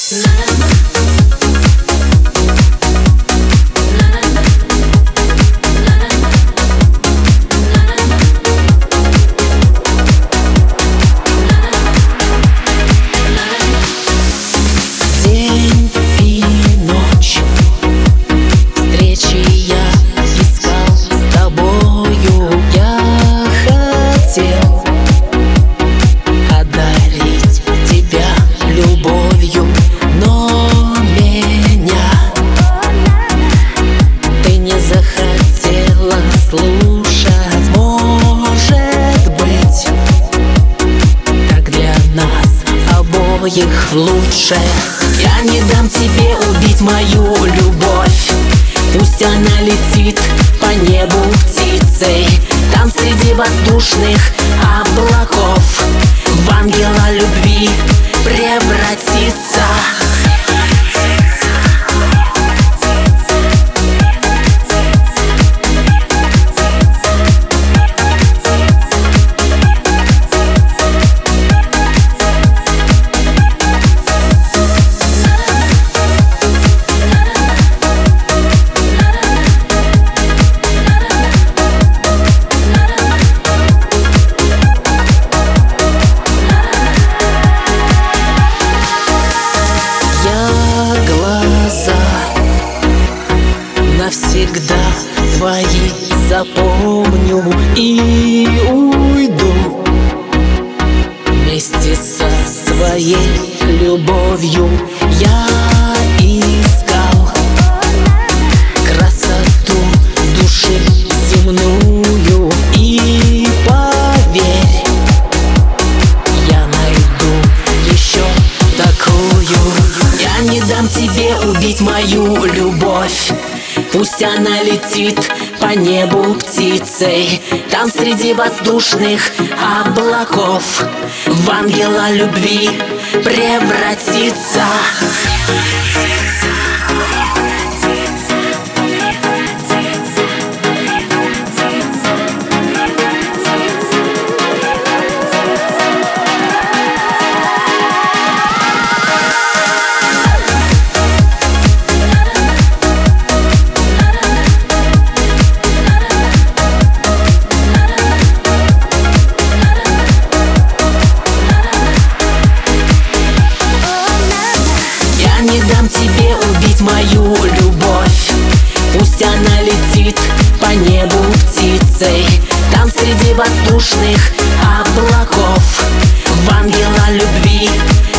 День и ночь, встречи я искал с тобою. Я хотел одарить тебя любовью, но меня ты не захотела слушать. Может быть, так для нас обоих лучше. Я не дам тебе убить мою любовь. Пусть она летит по небу птицей, там среди воздушных облаков в ангела любви превратится. Навсегда твои запомню и уйду вместе со своей любовью. Я искал красоту души земную, и поверь, я найду еще такую. Я не дам тебе убить мою любовь. Пусть она летит по небу птицей, там среди воздушных облаков в ангела любви превратится. Не дам тебе убить мою любовь. Пусть она летит по небу птицей, там среди воздушных облаков в ангела любви